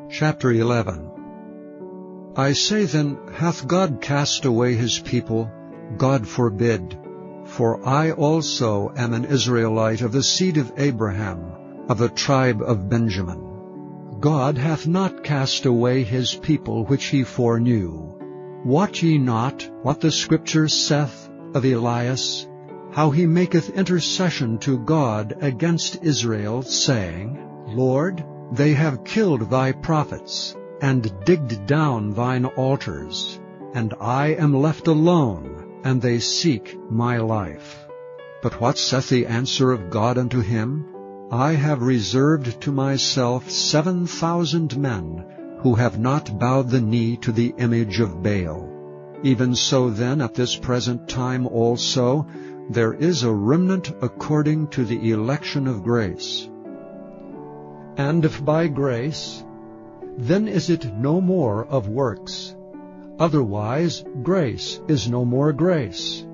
Chapter 11. I say then, hath God cast away his people? God forbid. For I also am an Israelite of the seed of Abraham, of the tribe of Benjamin. God hath not cast away his people which he foreknew. Wot ye not what the Scripture saith of Elias, how he maketh intercession to God against Israel, saying, Lord, they have killed thy prophets, and digged down thine altars, and I am left alone, and they seek my life. But what saith the answer of God unto him? I have reserved to myself 7,000 men, who have not bowed the knee to the image of Baal. Even so then at this present time also there is a remnant according to the election of grace. And if by grace, then is it no more of works. Otherwise grace is no more grace.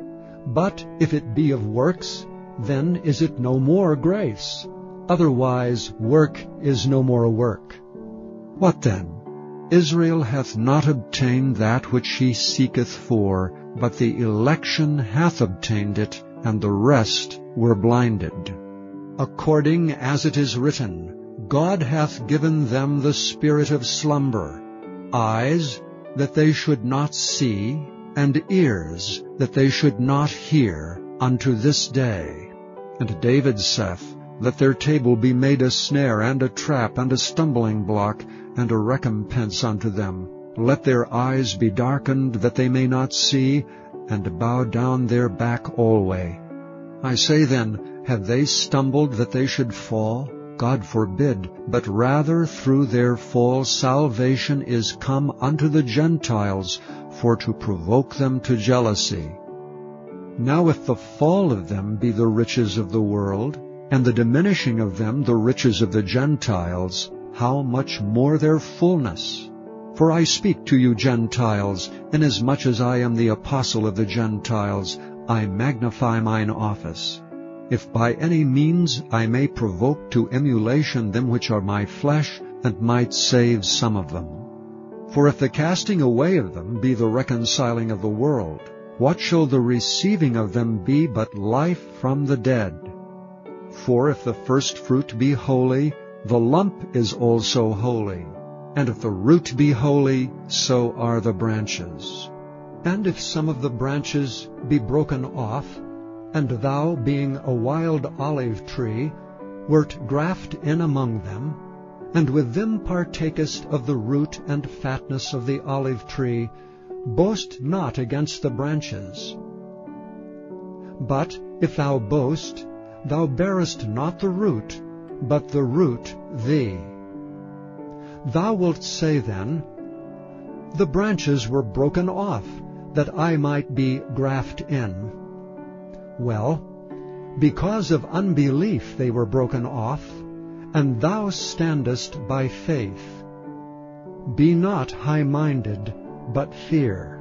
But if it be of works, then is it no more grace. Otherwise work is no more work. What then? Israel hath not obtained that which he seeketh for, but the election hath obtained it, and the rest were blinded. According as it is written, God hath given them the spirit of slumber, eyes that they should not see, and ears that they should not hear, unto this day. And David saith, Let their table be made a snare, and a trap, and a stumbling block, and a recompense unto them. Let their eyes be darkened, that they may not see, and bow down their back alway. I say then, have they stumbled that they should fall? God forbid, but rather through their fall salvation is come unto the Gentiles, for to provoke them to jealousy. Now if the fall of them be the riches of the world, and the diminishing of them the riches of the Gentiles, how much more their fullness? For I speak to you Gentiles, inasmuch as I am the apostle of the Gentiles, I magnify mine office. If by any means I may provoke to emulation them which are my flesh, and might save some of them. For if the casting away of them be the reconciling of the world, what shall the receiving of them be but life from the dead? For if the first fruit be holy, the lump is also holy. And if the root be holy, so are the branches. And if some of the branches be broken off, and thou, being a wild olive tree, wert grafted in among them, and with them partakest of the root and fatness of the olive tree, boast not against the branches. But if thou boast, thou bearest not the root, but the root thee. Thou wilt say then, The branches were broken off, that I might be grafted in. Well, because of unbelief they were broken off, and thou standest by faith. Be not high-minded, but fear.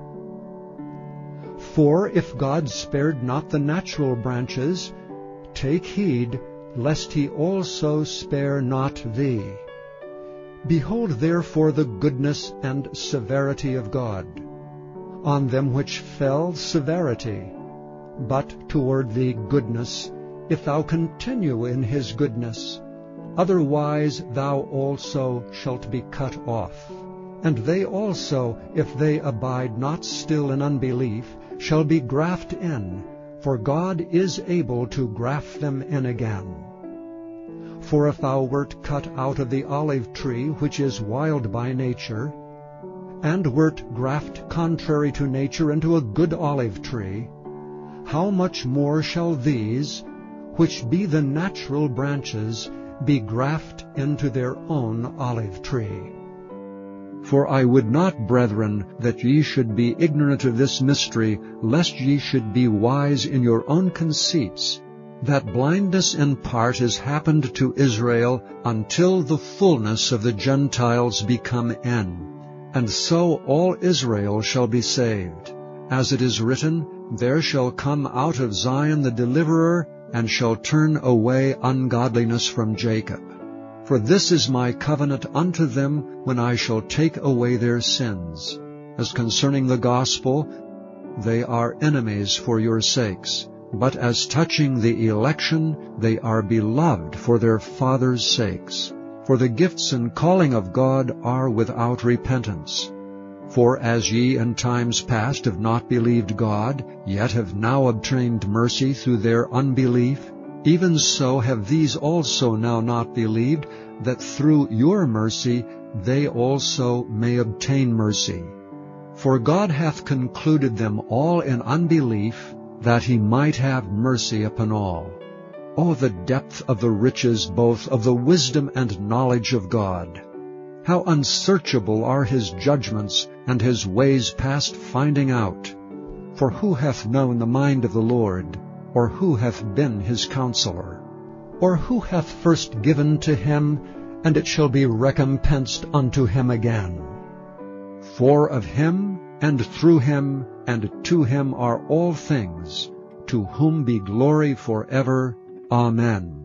For if God spared not the natural branches, take heed, lest he also spare not thee. Behold therefore the goodness and severity of God. On them which fell severity, but toward thee goodness, if thou continue in his goodness. Otherwise thou also shalt be cut off. And they also, if they abide not still in unbelief, shall be grafted in, for God is able to graft them in again. For if thou wert cut out of the olive tree, which is wild by nature, and wert grafted contrary to nature into a good olive tree, how much more shall these, which be the natural branches, be grafted into their own olive tree? For I would not, brethren, that ye should be ignorant of this mystery, lest ye should be wise in your own conceits, that blindness in part is happened to Israel until the fullness of the Gentiles be come in. And so all Israel shall be saved. As it is written, There shall come out of Zion the deliverer, and shall turn away ungodliness from Jacob. For this is my covenant unto them when I shall take away their sins. As concerning the gospel, they are enemies for your sakes. But as touching the election, they are beloved for their fathers' sakes. For the gifts and calling of God are without repentance. For as ye in times past have not believed God, yet have now obtained mercy through their unbelief, even so have these also now not believed, that through your mercy they also may obtain mercy. For God hath concluded them all in unbelief, that he might have mercy upon all. O the depth of the riches both of the wisdom and knowledge of God! How unsearchable are his judgments, and his ways past finding out! For who hath known the mind of the Lord? Or who hath been his counselor? Or who hath first given to him, and it shall be recompensed unto him again? For of him, and through him, and to him are all things, to whom be glory forever. Amen.